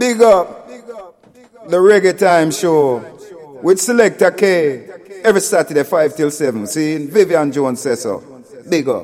Big up the Reggae Time Show with Selector K every Saturday 5 till 7. See, Vivian Jones says so. Big up.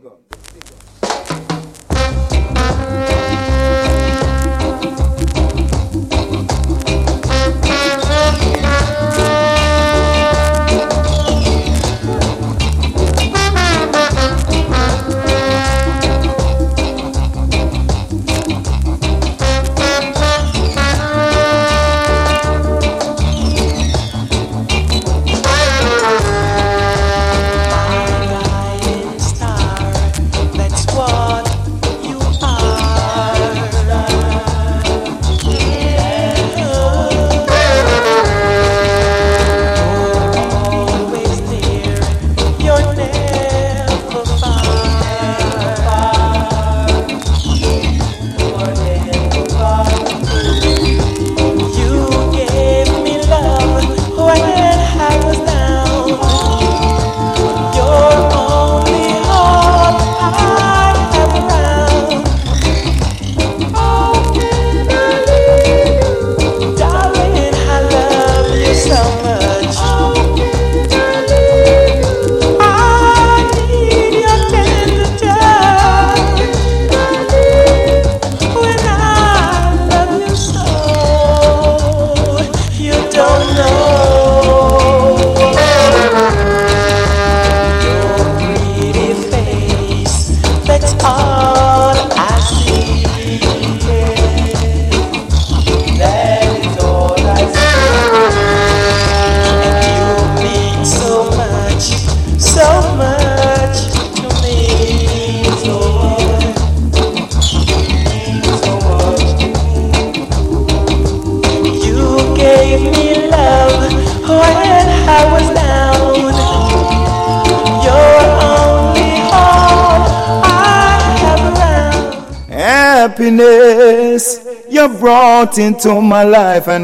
Happiness you brought into my life, and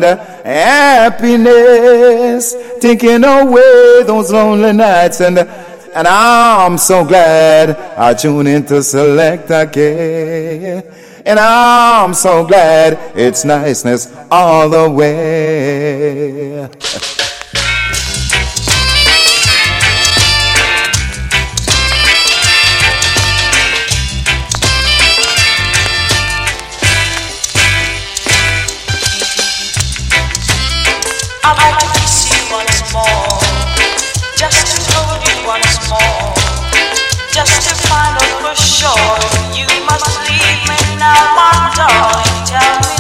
happiness taking away those lonely nights, and I'm so glad I tune into Selector K, and I'm so glad it's niceness all the way. I'd like to kiss you once more, just to hold you once more, just to find out for sure if you must leave me now, my darling. Tell me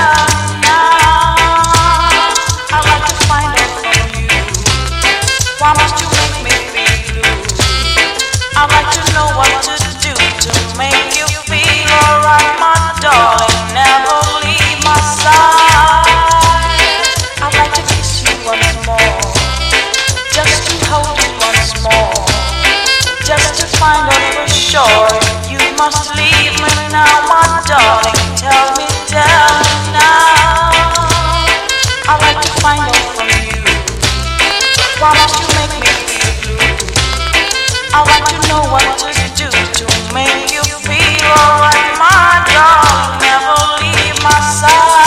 now. I'd like to find out from you, why must you make me feel blue? I'd like to know what to do to make you feel alright, my darling. Never leave my side. I'd like to kiss you once more, just to hold you once more, just to find out for sure you must leave me now, my darling. Tell me now. I'd like to find out from you, why must you make me feel blue? I'd like to know what to do to make you feel alright, my darling. Never leave my side.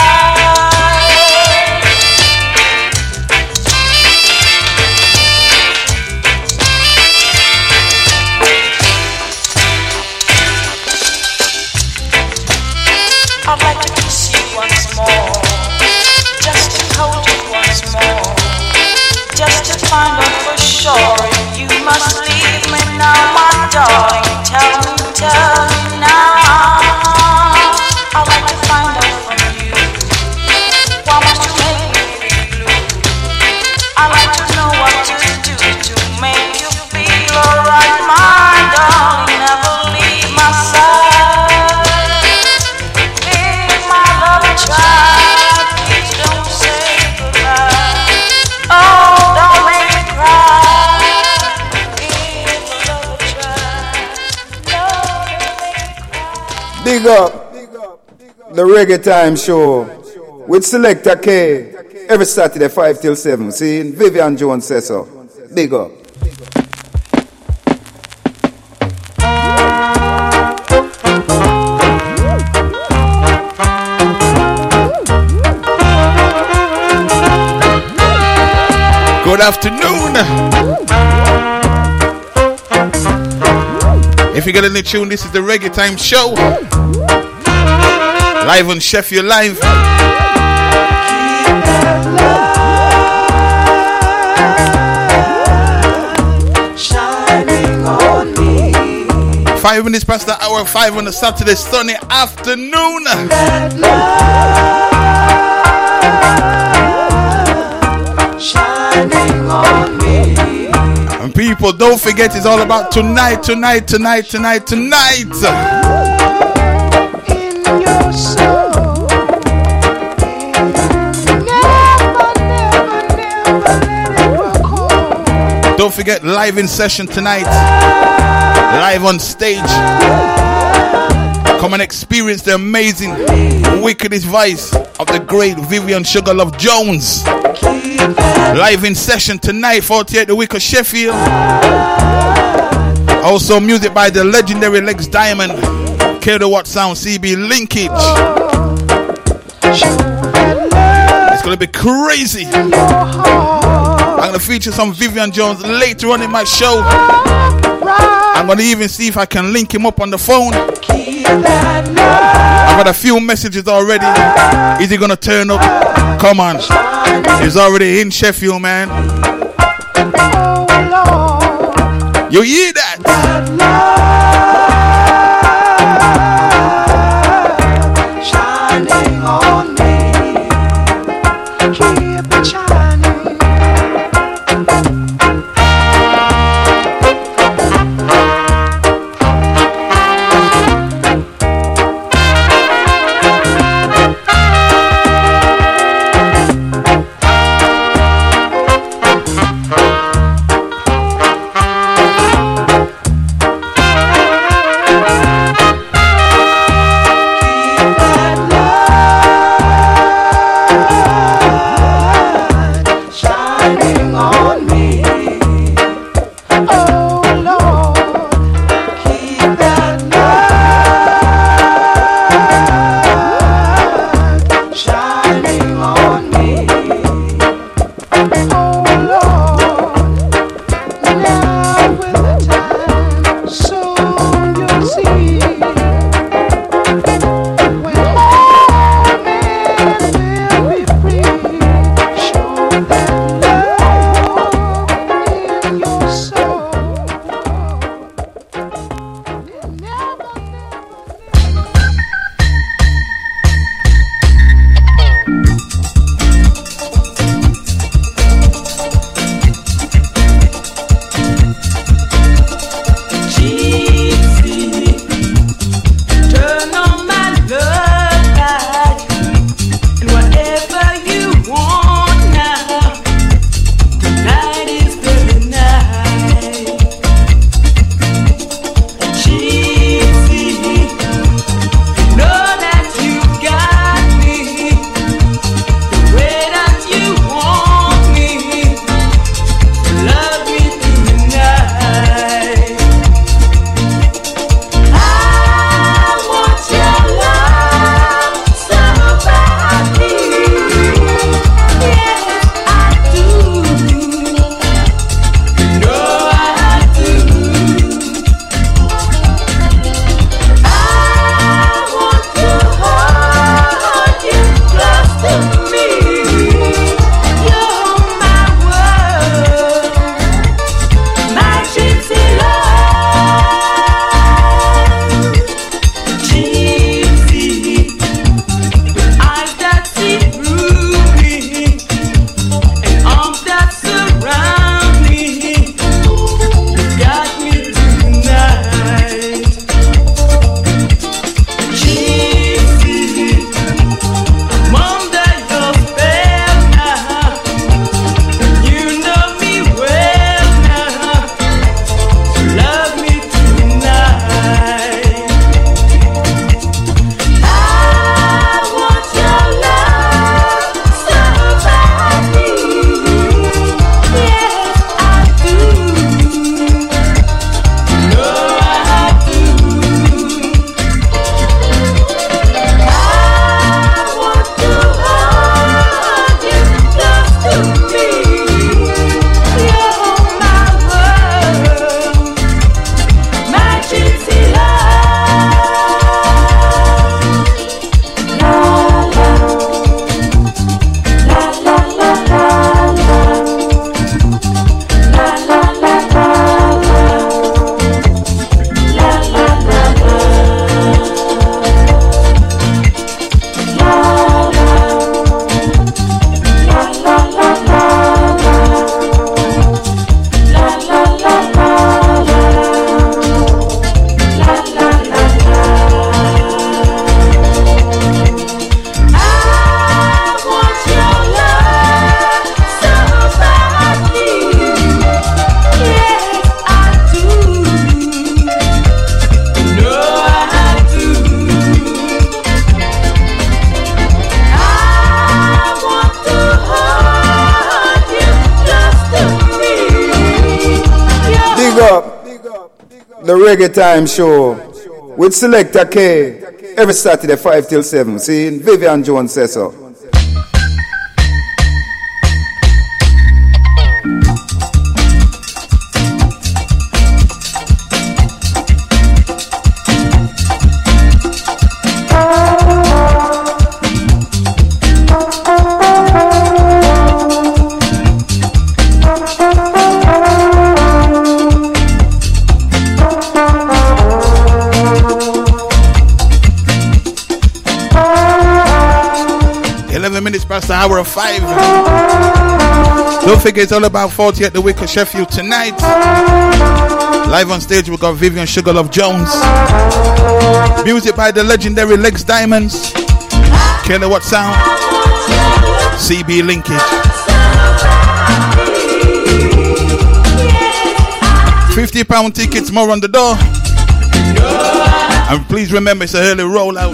I'd like to kiss you once more, just to hold you once more, just to find out for sure if you must leave me now, my darling. Tell me now. I'd like to find out from you, why must you make me feel blue? I'd like to know what to do to make you feel alright, my darling. Never leave my side. Please don't say goodbye. Oh, don't make me cry. If love try, no, don't make me cry. Big up the Reggae Time Show with Selector K every Saturday 5 till 7. See, Vivian Jones says so. Big up. afternoon. If you get a new tune, this is the Reggae Time Show. Live on Sheffield Live. Shining on me. 5 minutes past the hour 5 on a Saturday sunny afternoon. That love shining on me. And people, don't forget, it's all about tonight. In your soul. Never let it grow cold. Don't forget, live in session tonight. Live on stage. Come and experience the amazing, wickedest voice of the great Vivian Sugarlove Jones. Live in session tonight, 48 the week of Sheffield. Also music by the legendary Lex Diamond, Kilowatt Sound, CB Linkage. It's gonna be crazy. I'm gonna feature some Vivian Jones later on in my show. I'm gonna even see if I can link him up on the phone. I've got a few messages already. Is he gonna turn up? Come on. He's already in Sheffield, man. You hear that? Shining on me. Keep it shining. the Reggae Time Show with Selector K every Saturday 5 till 7. See, Vivian Jones says so. 11 minutes past the hour of 5. Don't forget, it's all about 40 at the Wicked Sheffield tonight. Live on stage, we got Vivian Sugarlove Jones. Music by the legendary Lex Diamonds. Kilowatt Sound. CB Linkage. £50 tickets more on the door. And please remember, it's an early rollout.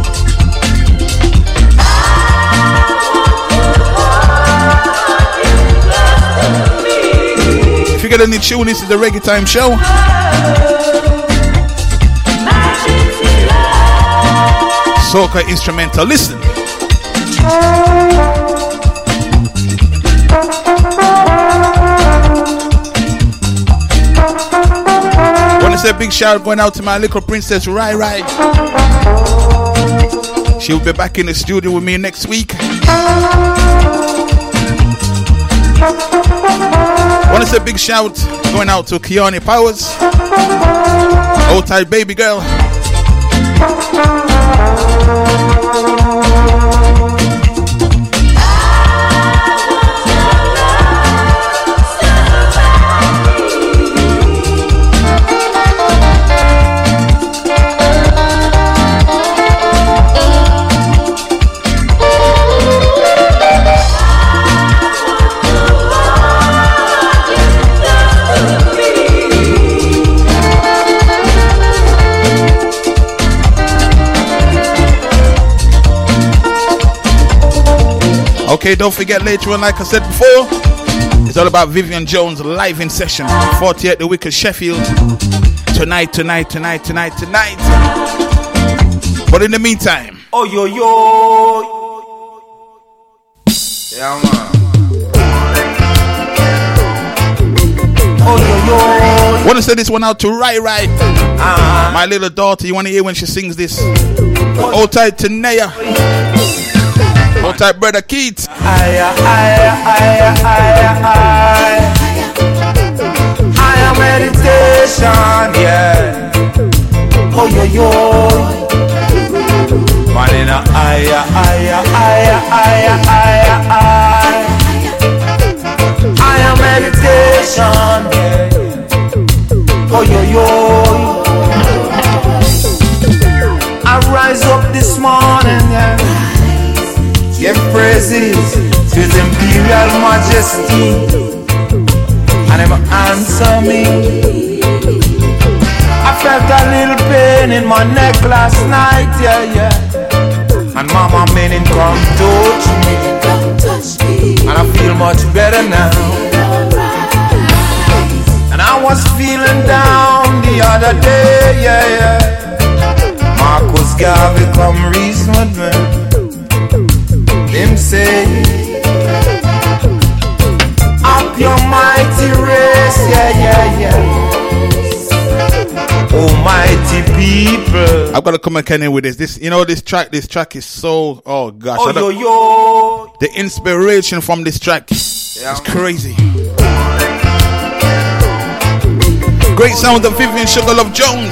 If you get any tune, this is the Reggae Time Show. Soca instrumental. Listen. Want to say a big shout going out to my little princess Rai Rai. She'll be back in the studio with me next week. Want to say a big shout going out to Kiani Powers. Old tight baby girl. Okay, don't forget later on, like I said before, it's all about Vivian Jones live in session, 40 at the Wicked Sheffield. Tonight. But in the meantime, oh yo yo, yeah man. Oh yo yo. Want to send this one out to Rai Rai, my little daughter. You want to hear when she sings this? Hold tight to Naya. Hold tight, brother Keith. I am meditation, yeah. Oh yo yo. Manina I am meditation, yeah. Oh yo yo. I rise up this morning, yeah. Give praises to His Imperial Majesty, and Him answer me. I felt a little pain in my neck last night, yeah. And Mama meaning come touch me, and I feel much better now. And I was feeling down the other day, yeah. Marcus Garvey come reason with me. Him say, up your mighty race, yeah. Almighty people. I've got to come and Kenny with this. This track is so, oh gosh. Oh yo. The inspiration from this track is crazy. Great sound of Vivian Sugarlove Jones.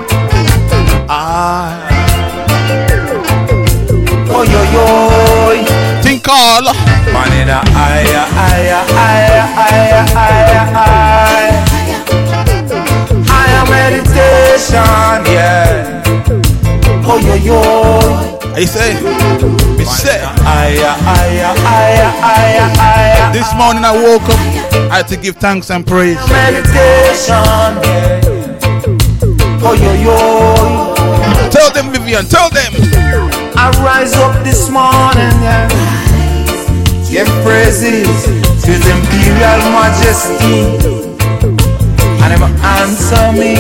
Oh yo. Think all. Manina I am meditation, yeah. Oh yo. I say, this morning I woke up, I had to give thanks and praise. Meditation, yeah. Oh yo. Tell them, Vivian, tell them. I rise up this morning, yeah. Give praises to His Imperial Majesty, and him answer me.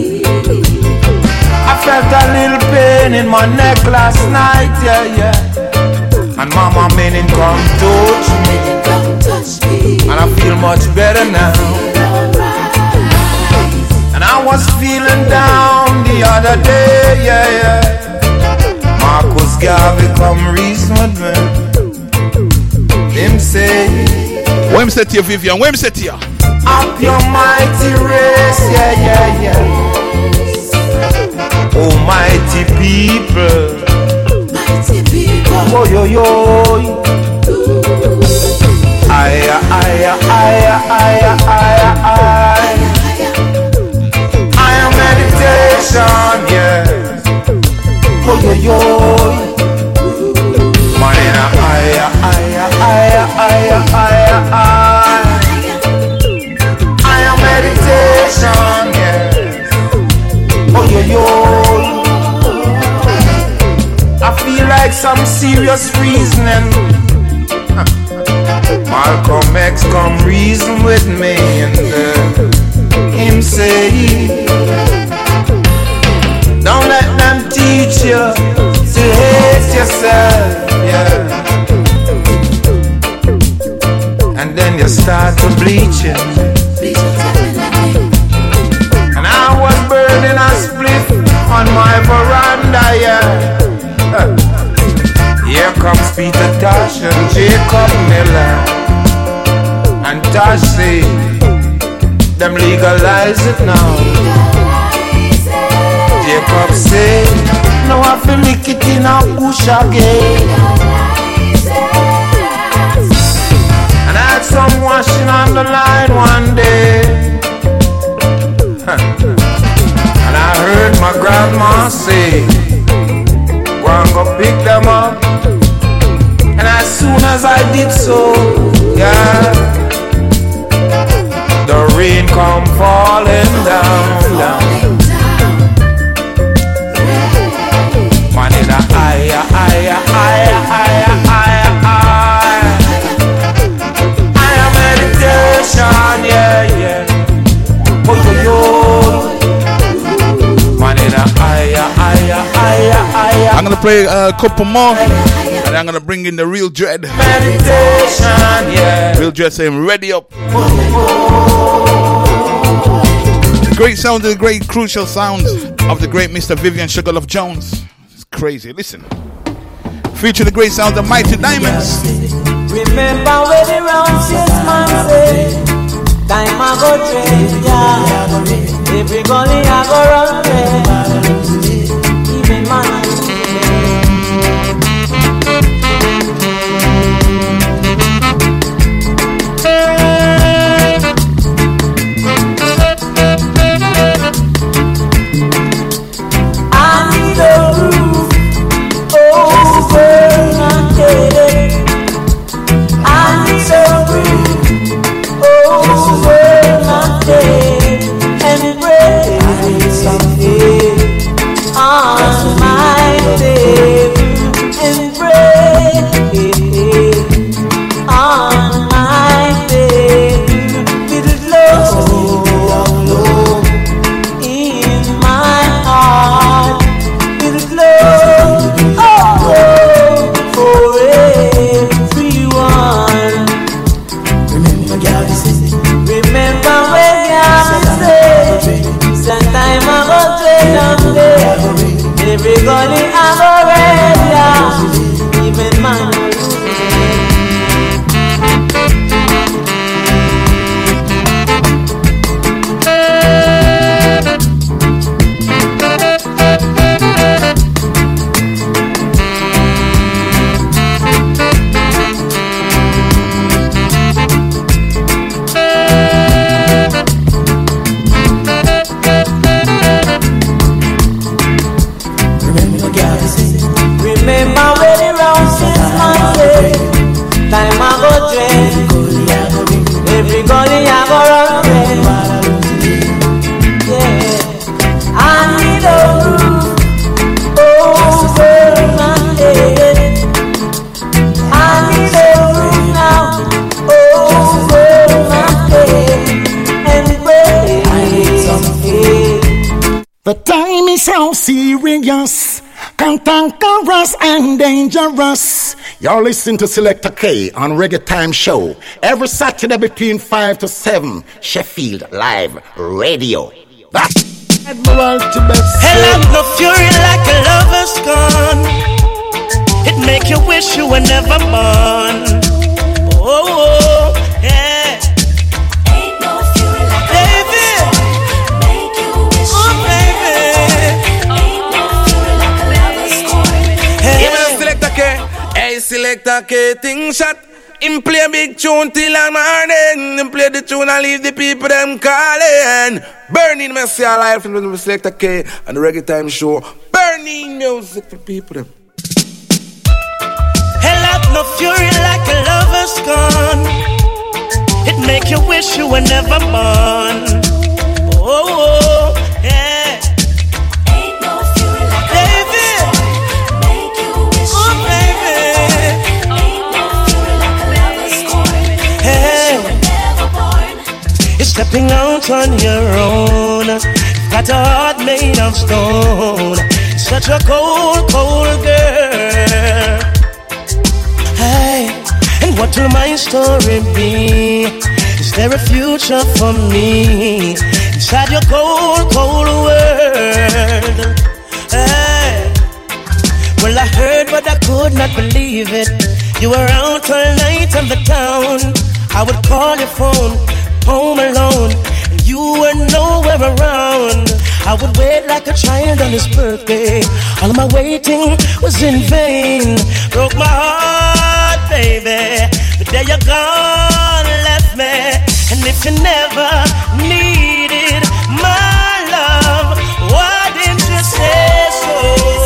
I felt a little pain in my neck last night, yeah. And mama made him come touch me, and I feel much better now. And I was feeling down the other day, yeah. Marcus Garvey come reason with me. Him say, what him say to you, Vivian? What him say to you? Up your mighty race, yeah. Oh, mighty people. Oh, yo. Aya. Aya meditation, yeah. Oh, yo. Manina, aya. Aya meditation, yeah. Oh, yo. I feel like some serious reasoning. Malcolm X come reason with me, and him say, don't let them teach you to hate yourself, yeah. And then you start to bleaching. And I was burning a spliff on my veranda, yeah. Here comes Peter Tosh and Jacob Miller. And Tosh say, them legalize it now. Jacob say, no I feel lick it in a bush again. And I had some washing on the line one day. And I heard my grandma say, go pick them up. And as soon as I did so, yeah, the rain come falling down. Man in a aya meditation, yeah. Oh, yo. Man in a aya. I'm gonna play a couple more, and I'm gonna bring in the Real Dread. Meditation, yeah. Real Dread saying, ready up. The great sound, the great crucial sound of the great Mr. Vivian Sugarloaf Jones. It's crazy. Listen. Feature the great sound of Mighty Diamonds. Remember when the round 6 months say, time I go trade, yeah. Every gully I go run there. Even man. so serious, cantankerous and dangerous. You're listening to Selector K on Reggae Time Show every Saturday between 5 to 7. Sheffield Live Radio. That's Admiral Tibet. Hell, I'm no fury like a lover's gone. It make you wish you were never born. Oh, yeah. Ain't no fury like baby. Make you wish you baby. Ain't no fury like a lover's gone. Hey, man, Selector K. Hey, Selector K, thing shot. Him play a big tune till the morning. Him play the tune and leave the people them calling. Burning Messi alive from the Selector K and the Reggae Time Show. Burning music for people them. Hell, I've no fury like a lover's gone. It make you wish you were never born. Oh, yeah. Ain't no fury like baby. Make you wish you baby. Ain't no fury like a lover's gone. Hey. You were never born. You're stepping out on your own. Got a heart made of stone. Such a cold, cold girl. Hey, and what will my story be? Is there a future for me inside your cold, cold world? Hey, well, I heard, but I could not believe it. You were out all night in the town. I would call your phone, home alone, and you were nowhere around. I would wait like a child on his birthday. All of my waiting was in vain. Broke my heart, baby. But there you're gone, left me. And if you never needed my love, why didn't you say so?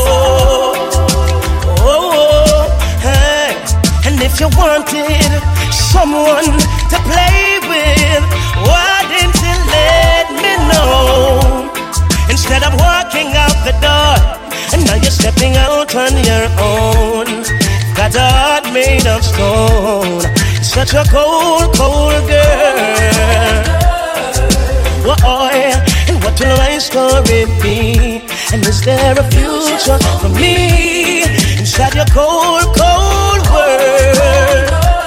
Oh, hey. And if you wanted someone to play with, why didn't you let me know? Instead of walking out the door, and now you're stepping out on your own. Got a heart made of stone. Such a cold, cold girl. Oh, and what will my story be? And is there a future for me inside your cold, cold world?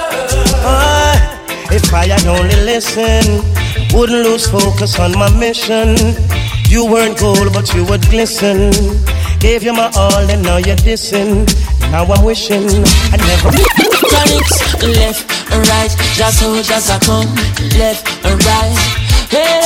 If I had only listened, wouldn't lose focus on my mission. You weren't gold, but you would glisten. Gave you my all, and now you're dissing. Now I'm wishing I never. Chronics, left and right, just so just I come, left and right. Hey,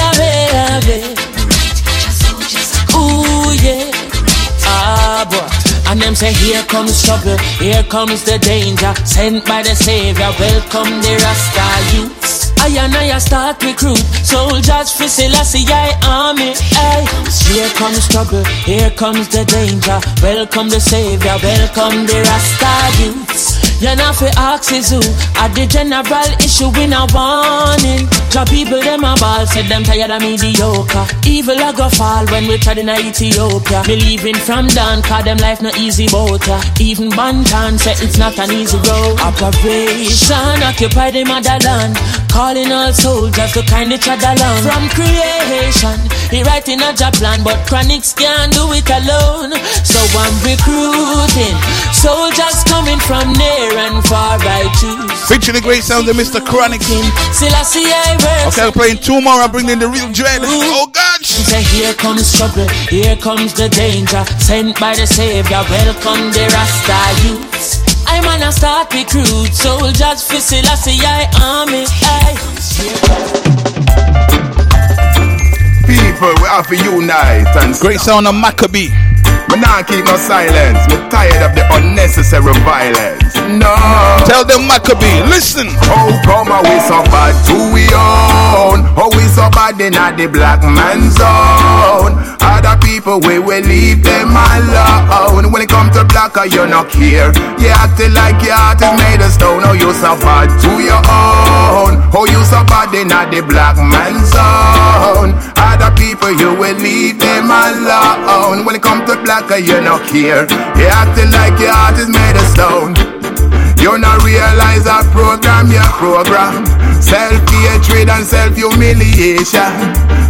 ooh yeah, ah boy. And them say here comes trouble, here comes the danger. Sent by the Savior, welcome the Rasta youths. I and I start recruit soldiers for Selassie army. Ay. Here comes trouble, here comes the danger. Welcome the Savior, welcome the Rasta youths. You're not for axes who at the general issue in a warning. Job people them a ball, said them tired of mediocre. Evil a go fall when we tried in Ethiopia. Believing from down, cause them life no easy boat. Even Bantan said it's not an easy road. Operation occupy the motherland, calling all soldiers to kind each other along. From creation, he writing a job plan, but Chronics can't do it alone. So I'm recruiting soldiers coming from near and far I choose. Featuring the great sound of Mr. Chronic. Okay, I'm playing two more. I'm bringing in the real dread. Oh God! Say here comes trouble, here comes the danger. Sent by the Savior, welcome the Rasta youths. I'm gonna start recruit soldiers for Selassie army. People, we have to unite and great sound of Maccabee. Me nah keep no silence. Me tired of the unnecessary violence. No. Tell them Maccabee, listen. How come are we so bad to we own? How we so bad in the black man's zone? Other people we will leave them alone. When it comes to black, you not care. You acting like your heart is made of stone. How you so bad to your own? How you so bad in the black man's zone? Other people you will leave them alone. When it comes to black, you not care. You acting like your heart is made of stone. You not realize a program, your program. Self-hatred and self-humiliation.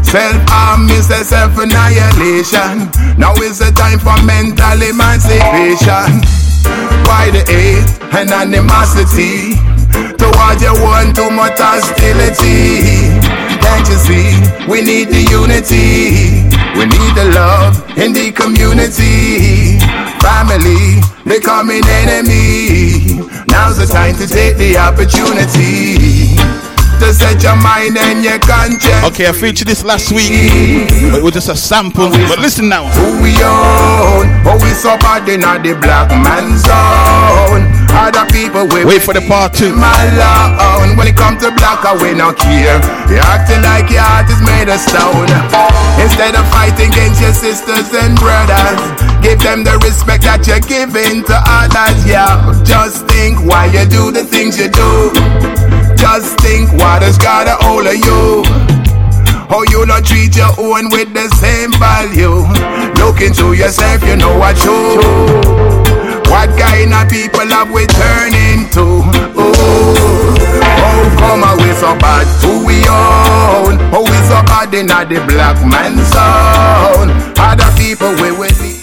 Self-harm is a self-annihilation. Now is the time for mental emancipation. Why the hate and animosity towards your one too much hostility? Can't you see, we need the unity, we need the love in the community. Family becoming enemy. Now's the time to take the opportunity to set your mind and your conscience. Okay, I featured this last week, but it was just a sample. But listen now. Who we own? Oh, we so bad in the black man's zone. Other people wait for the part 2. Malone. When it comes to black, we not care. You're acting like your heart is made of stone. Instead of fighting against your sisters and brothers, give them the respect that you're giving to others. Yeah, just think why you do the things you do. Just think what has got a hold of you. How you not treat your own with the same value. Look into yourself, you know what you. What kind of people have we turned into? Oh, come on, we so bad. Who we own? Oh, we so bad in the black man's zone. Other people we will leave.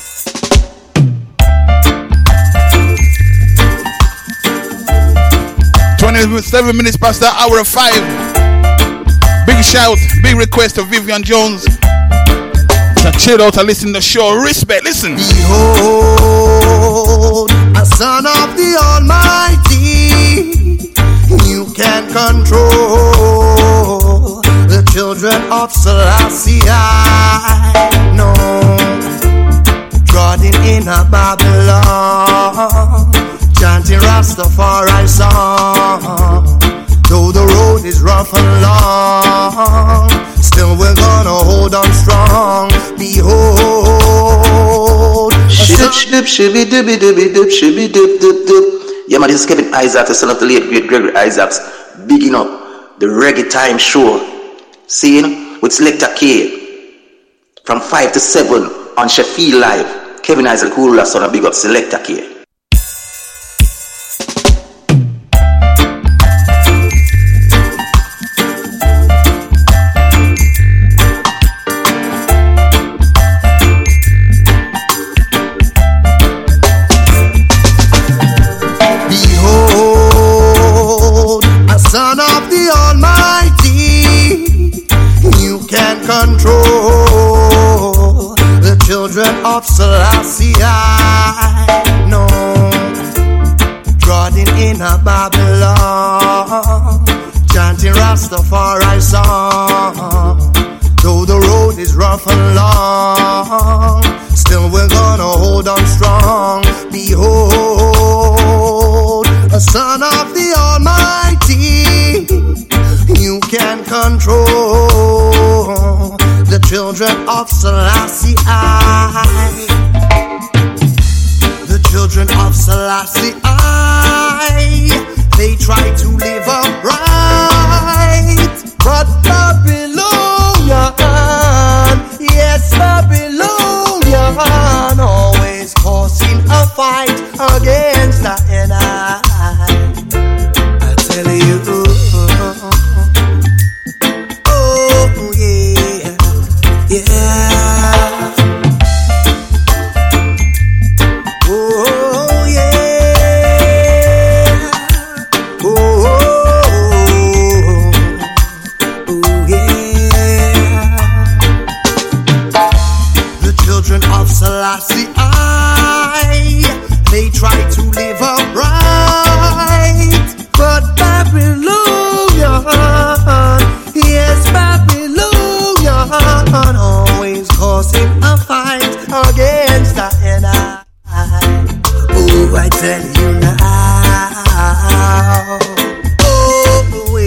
27 minutes past the hour of 5. Big shout, big request of Vivian Jones. To chill out and listen to the show. Respect, listen. Behold, a son of the Almighty, you can control the children of Selassie. No, trodden in a Babylon, chanting Rastafari song. Though the road is rough and long, still we're gonna hold on strong. Behold, yeah, man, this is Kevin Isaacs, the son of the late great Gregory Isaacs, bigging up the Reggae Time Show. Seeing with Selector K from 5 to 7 on Sheffield Live. Kevin Isaac, who son of big up Selector K. Control the children of Selassie. No, trodden in a Babylon, chanting Rastafari song. Though the road is rough and long, still we're gonna hold on strong. Behold, a son of the Almighty, you can control the children of Selassie. The children of Selassie, they try to live upright, but Babylonian, yes, Babylonian, always causing a fight against the enemy. I tell you. They try to live upright, but Babylonian, yes, Babylonian, always causing a fight against the enemy. Oh, I tell you now. Oh,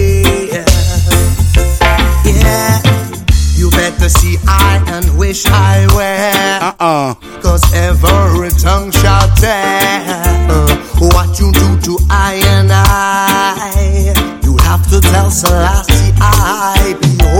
yeah. You better see I and wish I were. Cause every tongue shall tell what you do to I and I. You have to tell Selassie I.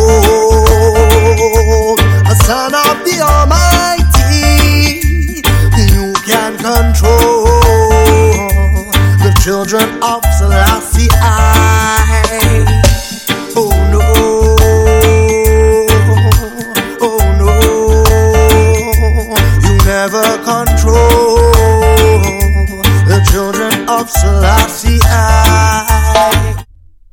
Behold, a son of the Almighty, you can control the children of Selassie I. Oh no. Selassie I.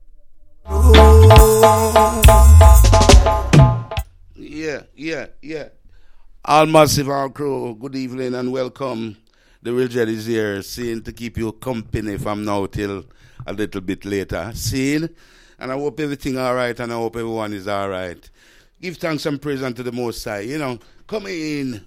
Yeah. All massive, all crew, good evening and welcome. The Real Jet is here, seeing to keep you company from now till a little bit later. Seeing, and I hope everything all right, and I hope everyone is all right. Give thanks and praise unto the Most High. You know, come in.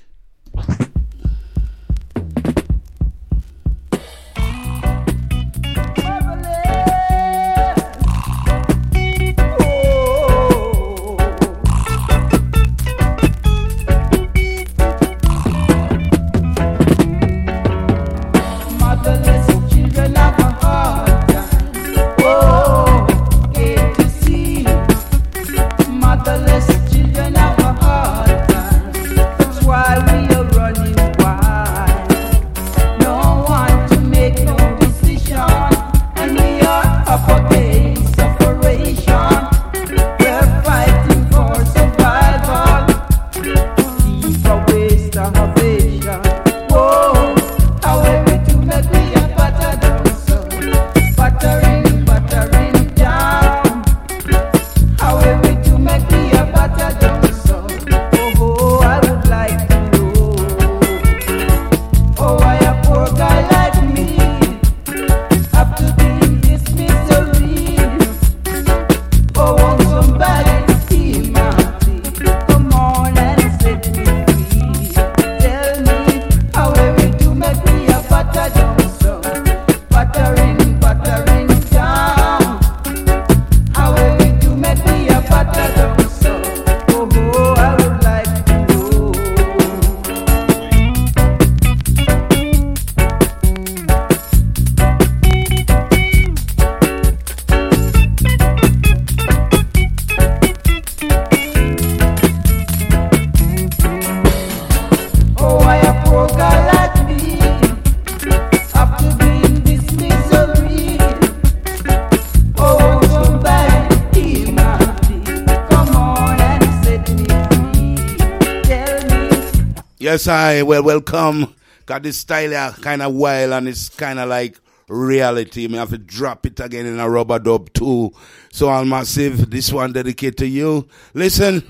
Yes, welcome. Got this style kind of wild and it's kind of like reality. Me have to drop it again in a rubber dub too. So all massive, this one dedicated to you. Listen.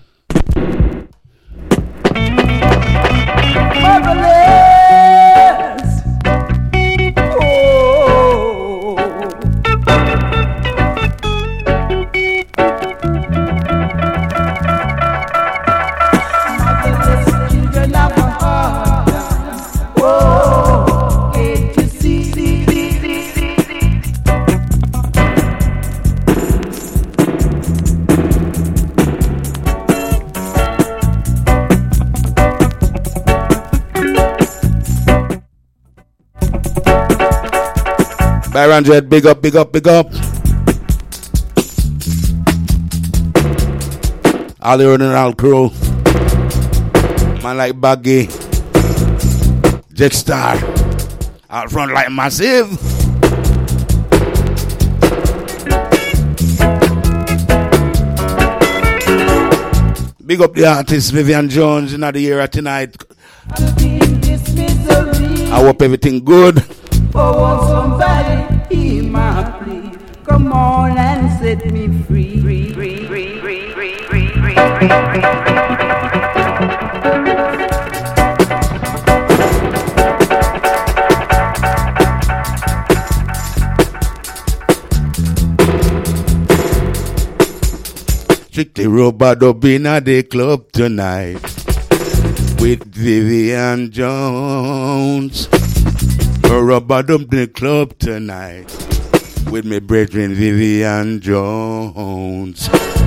Byron Jet, big up. All the original crew. Man like Baggy. Jetstar. Out front like Massive. Big up the artist Vivian Jones in the era tonight. I hope everything good. Oh, somebody hear my plea. Come on and set me free. Trick the robot up in the club tonight with Vivian Jones. Rubber dub the club tonight with my brethren Vivian Jones.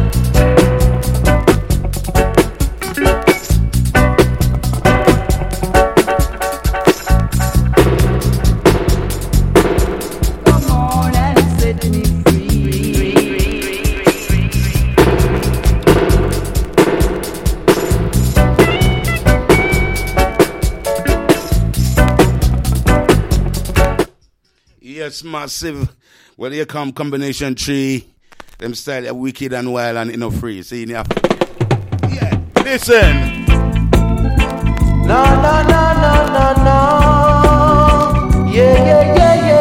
Come on and set me Yes, massive. Well, here come combination 3. Them style are wicked and wild and enough free. See, yeah. Listen. No. Yeah.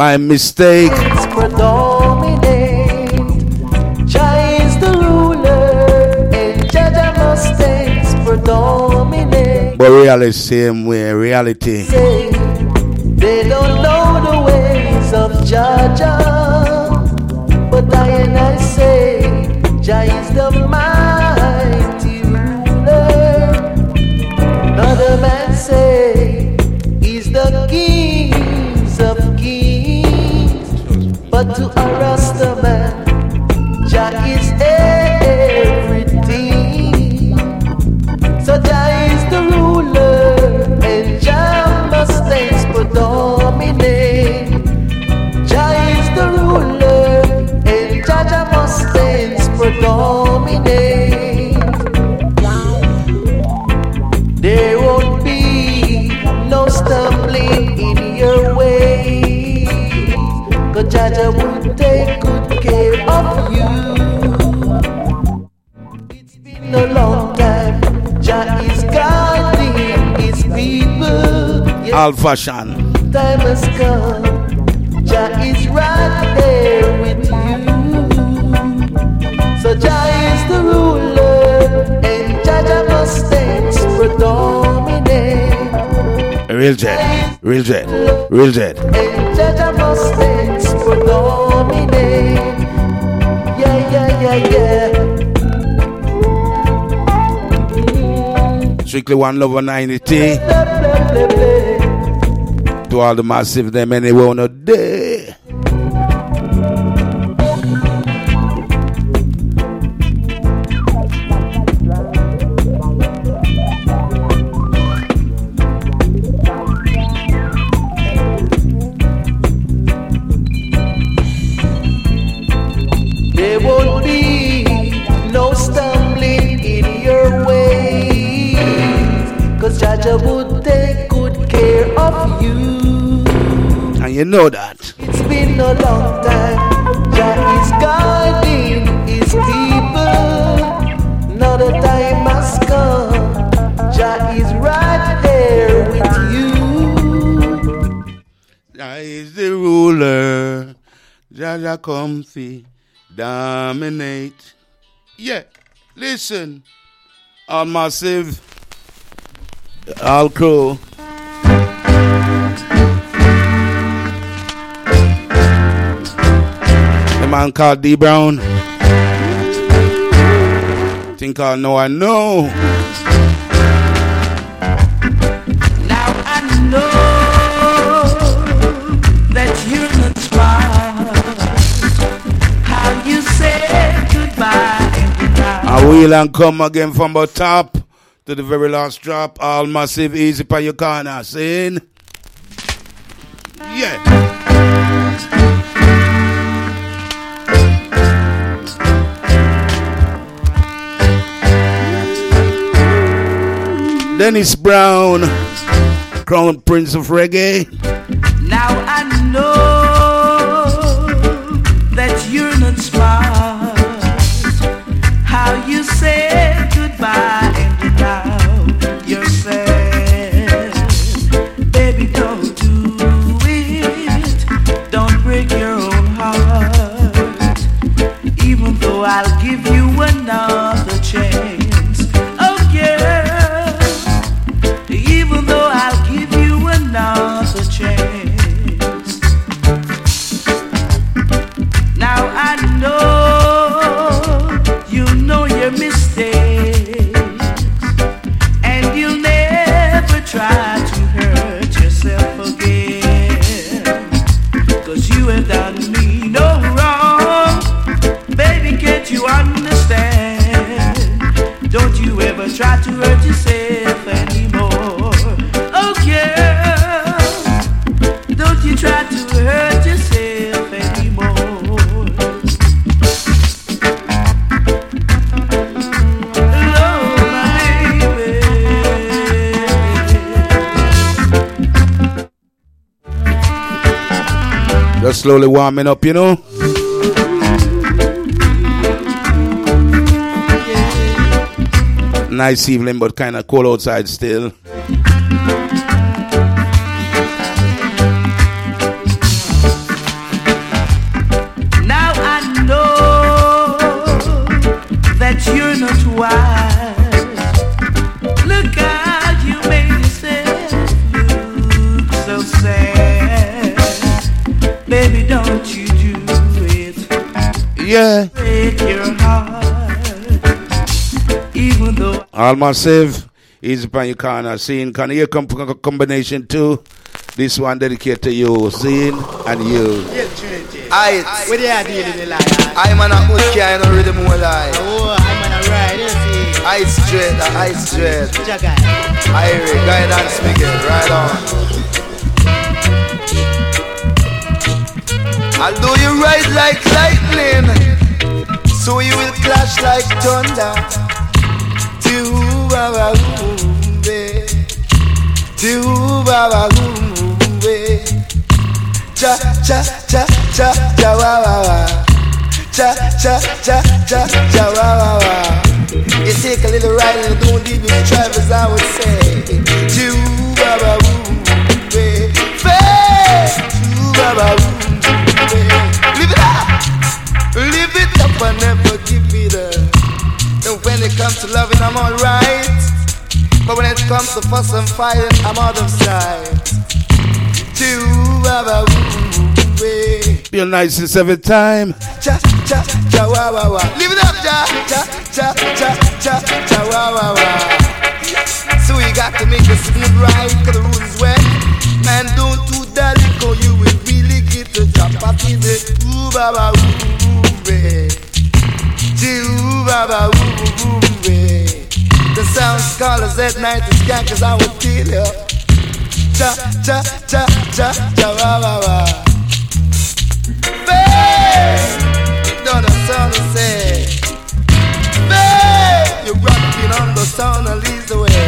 My mistake. Predominate. Jah is the ruler, and Jah must stays predominate. But reality same way, reality. They don't know the ways of Jah, but I say Jah is the mighty ruler. Another man say he's the kings of kings, but to a Rasta man, Jah is everything. So Jah is the ruler, and Jah must stays predominate. Jah is the ruler, and Jah must stays predominate. There won't be no stumbling in your way, 'cause Jah will take good care of you. It's been a long time, Jah is guiding his people. Yes, Alpha Shan. time has come, Jah is right there with you. So Jah is the ruler, and Jah must stays predominate. Real jet, real jet, real jet. And Jah must stays predominate. Yeah, yeah, yeah, yeah. Strictly One Love 90. To all the massive them anywhere on a day. There won't be no stumbling in your ways, 'cause Jah would take good care of you. And you know that. It's been a long time, Jah is guiding his people. Now the time has come, Jah is right there with you. Jah is the ruler. Jah comfy, dominate. Yeah, listen. All massive, all crew. The man called D Brown. Think I know, I know. Now I know that you're not smart. How you say goodbye I will and come again from the top to the very last drop. All massive, easy for your corner. Saying, yeah. Dennis Brown, Crown Prince of Reggae. Now I know that you're not smart. How you say goodbye and now you're sad. Baby, don't do it. Don't break your own heart. Even though I'll give you another chance. Oh yeah. Even though I'll give you another chance. Now I know you know your mistakes, and you'll never try to hurt yourself again, 'cause you have done me no wrong. Baby, can't you understand? Don't you ever try to hurt yourself anymore. Oh yeah, don't you try to hurt yourself anymore. Hello, my baby. Just slowly warming up, you know. Nice evening, but kind of cold outside still. twice. Look how you made yourself look so sad. Baby, don't you do it. Yeah. Break your heart. Even though All massive. Easy upon your corner. Scene. Can you come combination 2? This one dedicated to you. Scene and you. Aight. What do you deal in the line? I'm on a good kind of rhythm more life. Oh, I'm on a ride, you see. Ice straight, ice straight. Jagai. Irie, guidance Miguel, right on. Although you ride like lightning, so you will clash like thunder. Tiubabaumbe, Tiubabaumbe, cha cha cha cha cha wa wa wa, cha cha cha cha cha wa wa wa. You take a little ride and don't leave your drive, as I would say. Tiubabaumbe, Tiubabaumbe, live it up and never give me the. And when it comes to loving, I'm alright. But when it comes to fuss and fighting, I'm out of sight. Feel nice this every time. Cha cha cha wa wa wa. Live it up, cha cha cha cha cha cha wa wa wa. So you got to make a smooth ride, 'cause the road is wet. Man, don't do that, because you will really get the drop off in the ooh ba ba ooh babe. The sound scholars at night is skank, 'cause I would tell you. Cha cha cha cha cha wa wa wa. Babe, don't the sound say. Babe, you're rocking on the sound and leads the way.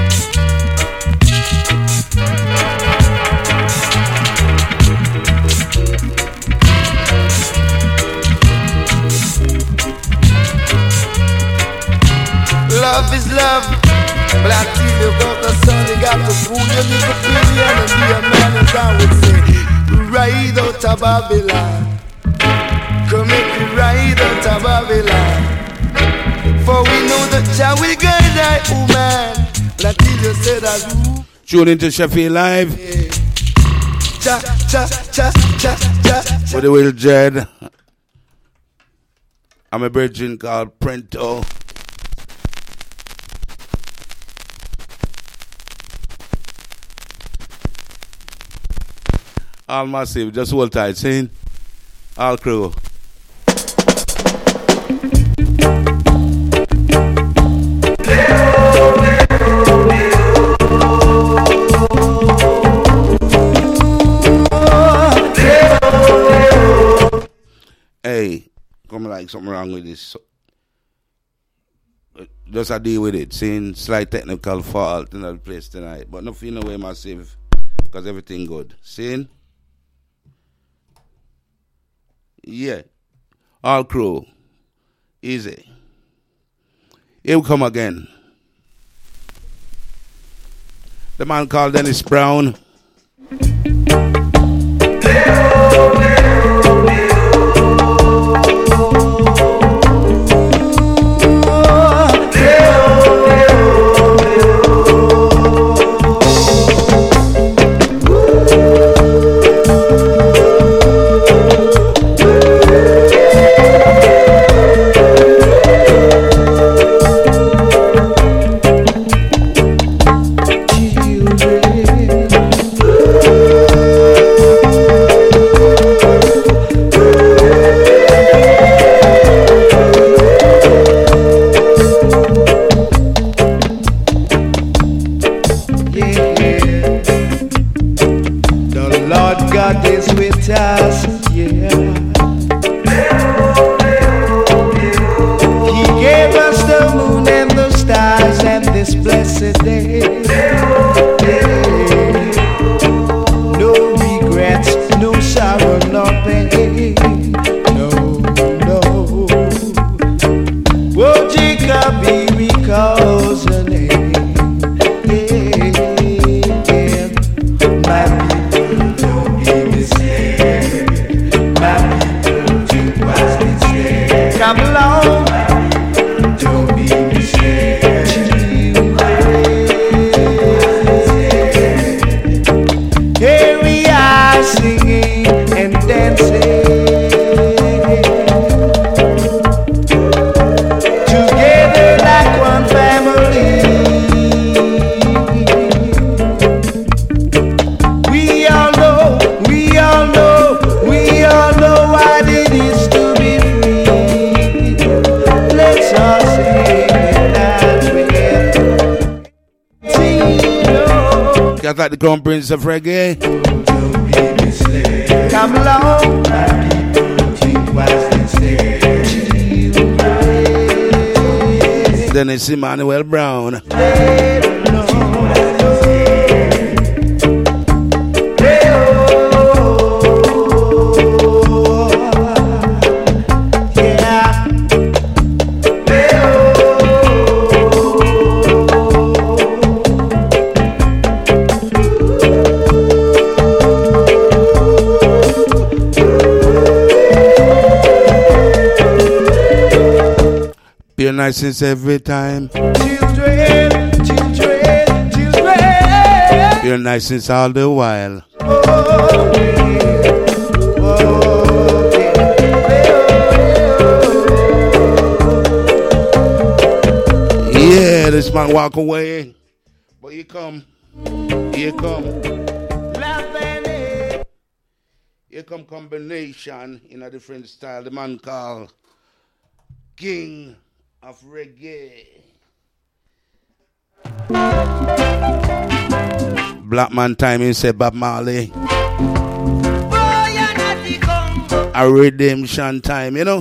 Love is love, but I tell you about the sun, you got to fool, you need to feel you and be a man, as I would say. Ride out of Babylon, come make me ride out of Babylon. For we know that Jah will guide thy woman, but I tell you, say that you. Tune into Sheffield Live. Cha cha cha cha cha. With the Will Jed. I'm a virgin called Prento. All massive, just hold tight, see? All crew. Hey, come like something wrong with this. Just I deal with it. Seeing slight technical fault in that place tonight. But nothing in a way massive. Because everything good. Seeing? Yeah. All crew. Easy. Here we come again. The man called Dennis Brown. Come along, don't be Just like the Crown Prince of Reggae. Come along. Dennis Emmanuel Brown. Pure niceness every time. Children. Pure niceness all the while. Yeah, this man walk away. But here come. Here come combination in a different style. The man called King of Reggae. Black man time, he said Bob Marley. A redemption time, you know.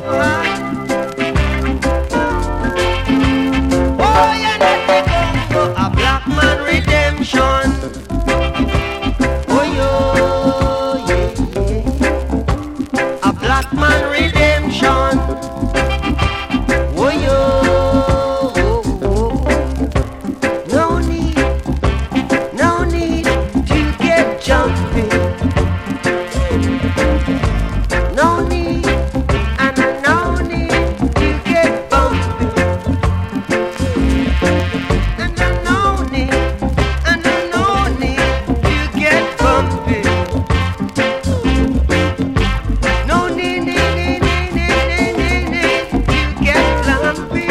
A black man redemption. Oh, yeah. A black man redemption. Oh, no need to get jumpy. No need, and no need to get bumpy. And no need to get bumpy. No need to get lumpy.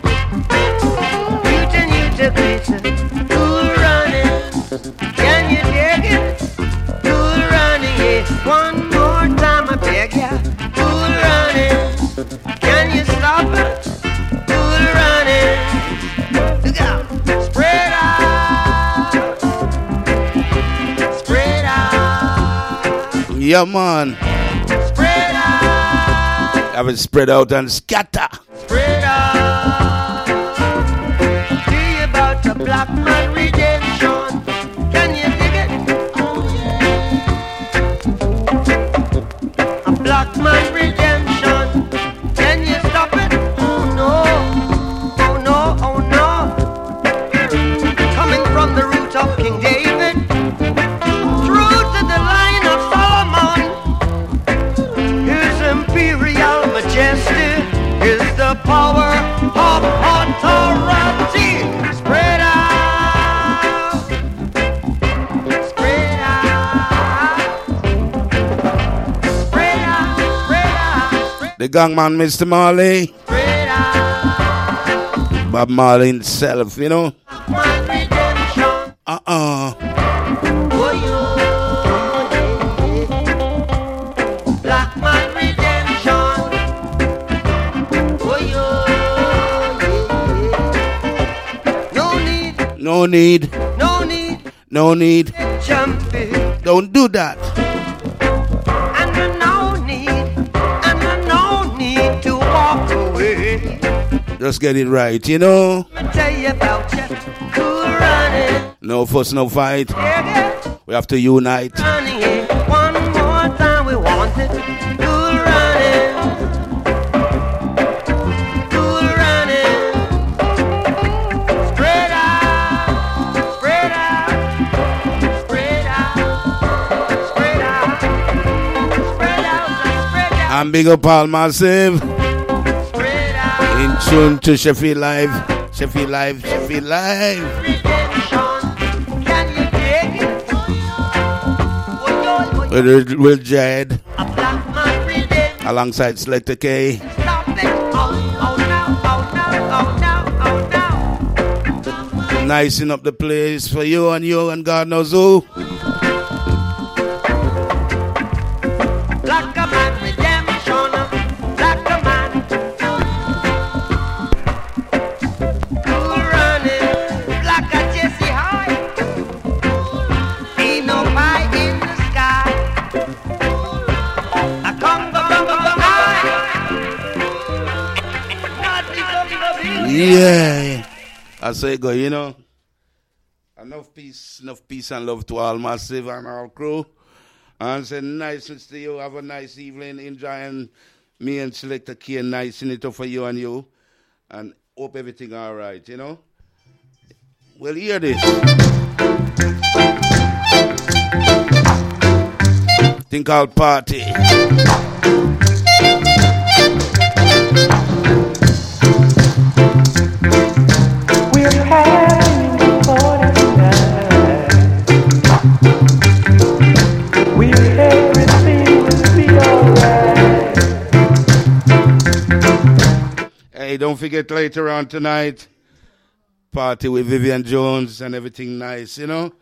You creature, cool running. Can you dig it? Cool running, yeah. One more time I beg ya. Cool running. Can you stop it? Cool running. Look out. Spread out. Spread out. Yeah, man. Spread out. Have it spread out and scatter. Spread out. Do you about the black man redemption? Can you dig it? Oh yeah. A black man redemption. Can you stop it? Oh no. Oh no. Oh no. Coming from the root of King David, through to the line of Solomon, his imperial majesty is the power of authority. Spread out. Spread out. Spread out. Spread out. The gangman, Mr. Marley. Spread out. Bob Marley himself, you know. My redemption. Uh-uh. Oh, yeah. Black man redemption. Oh, yeah. No need. No need. No need. No need. Jumpy. Don't do that. And no need to walk away. Just get it right, you know. Let me tell you about you. Cool running. No fuss, no fight. Yeah. We have to unite. Running it. One more time we want it. Cool running. Cool running. Spread out. Spread out. Spread out. Spread out. Spread out. Spread out. And big up all massive. Spread out. In tune to Sheffield Live. Sheffield Live. Sheffield Live. Redemption. Can you dig it? With Jed. A black man redemption. Alongside Selector K. Stop it. Oh no. Oh no. Nicing up the place for you and God knows who. Black man redemption. Black man. Cool running. Black Jesse High. Yeah. That's how it go, you know. Enough peace and love to all Massive and our crew. And say niceness to you. Have a nice evening. Enjoying me and Selector K nicing it up for you and you. And hope everything all right, you know. Well, hear this. Thing called Party. We're having a party tonight. Everything will be alright. Hey, don't forget later on tonight, party with Vivian Jones and everything nice, you know?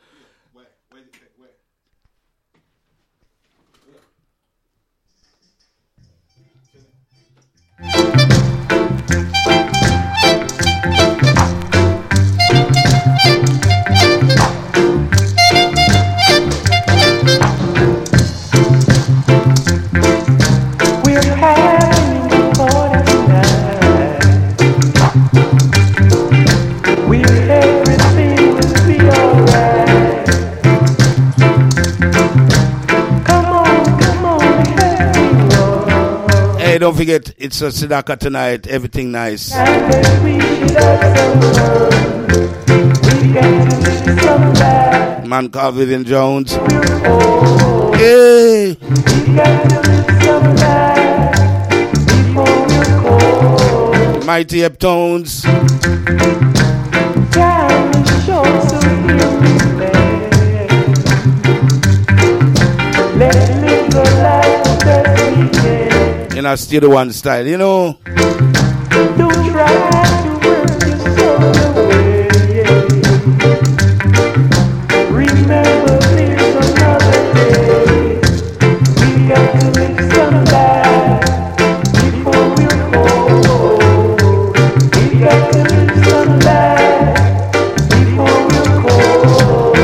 Hey, don't forget, it's a Sidaka tonight. Everything nice. Man called Vivian Jones. Hey. Mighty Heptones. In our Studio One style, you know. Don't try to work yourself away. Remember, there's another day. We got to live some life before we're cold. We got to live some life before we're cold.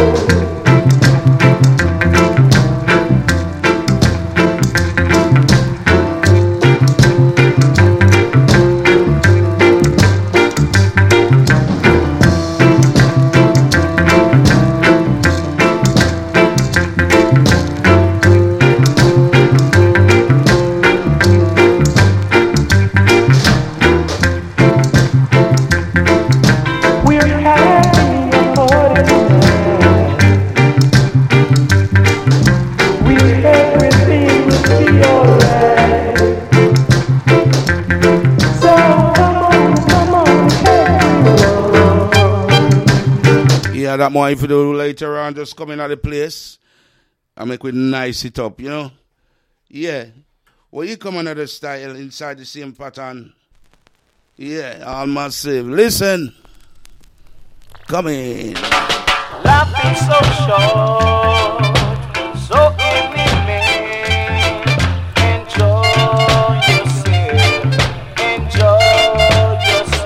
That more if you do later on, just come in at the place and make it nice it up, you know? Yeah. Well, you come another style inside the same pattern. Yeah, all Massive. Listen. Come in. Life is so short, so intimate. Enjoy yourself, enjoy yourself.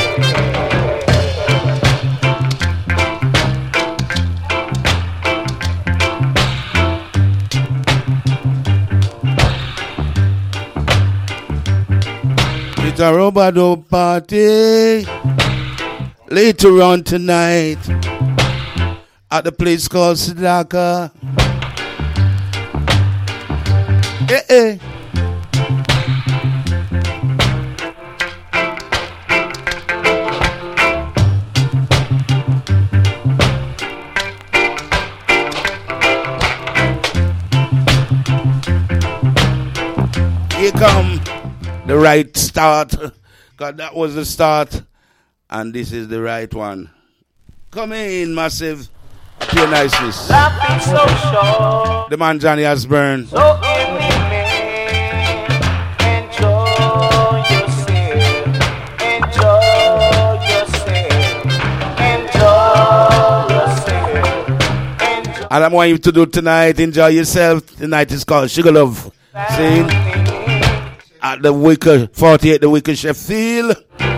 It's a Robado party later on tonight at the place called Sidaka. Eh. Here come the right start, because that was the start, and this is the right one. Come in, Massive. Pure niceness. Life is so short, the man Johnny Osborne. so intimate. Enjoy yourself, enjoy yourself, enjoy yourself. And I want you to do tonight, enjoy yourself. Tonight is called Sugar Love. See? At the Wicker 48, the Wicker Sheffield.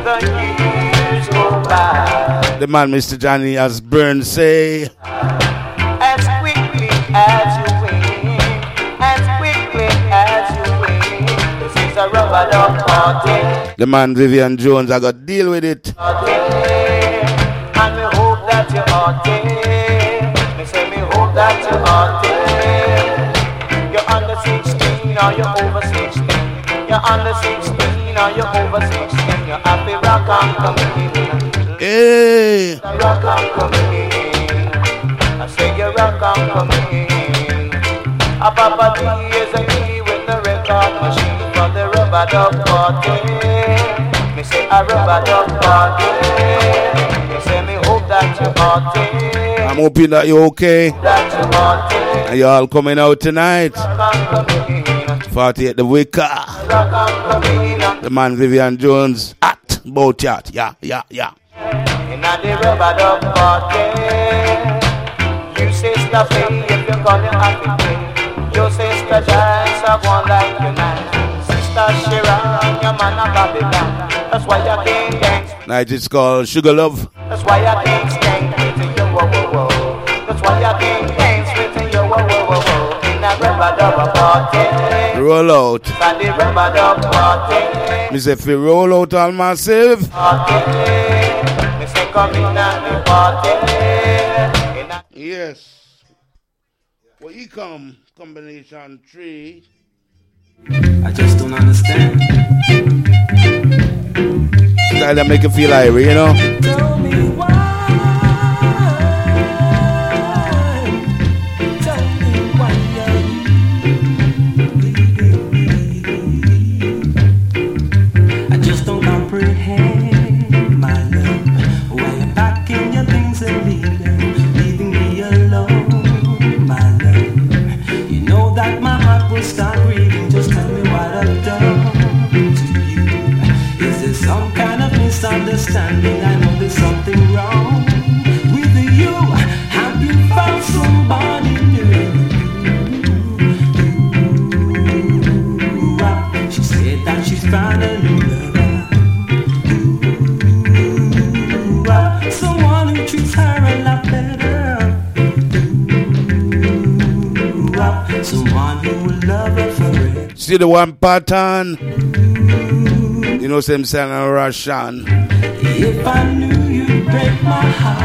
The man, Mr. Johnny Osborne, say. As quickly as you win, as quickly as you win. This is a rubber. rubber duck party. The man Vivian Jones, I got to deal with it. And we hope that you're hearty. Me say me hope that you're hearty. You're under 16 or you're over 16. You're under 16 or you're over 16. You're happy rock and come in. Hey. Rock and come in. I say you rock and come in. A Papa D is a key with the record machine for the rubber duck party. Me say a rubber duck party. Me say me hope that you're hearty. I'm hoping that you're okay. That you're hearty. And you all coming out tonight. 48 the Wicker. The man Vivian Jones at Boat-Yacht. Yeah. In the rubber duck party. You say stop play if you call your happy play. Your sister Giants are one like you man. Sister Sharon, your man a Babylon. That's why you can't dance. Night is called Sugar Love. That's why you can't stand with you, whoa, whoa, whoa. That's why you can't dance with you, whoa, whoa, whoa, whoa. In a rubber dub party. Roll out. And the rubber dub party. Me say if you roll out all massive. Party. Me say come in and the party. Yes. Well, he come. Combination 3. I just don't understand. Style that make you feel irie, you know. Tell me why. Tell me why I just don't comprehend, my love. Why you're packing your things and leaving me alone, my love. You know that my heart will start breathing. Just tell me what I've done to you. Is there some kind of misunderstanding? I know there's something wrong with you. Have you found somebody new? She said that she's found a new lover. Someone who treats her a lot better. Someone who will love her forever. See the one pattern. You know, same sound in Russian. If I knew you'd break my heart.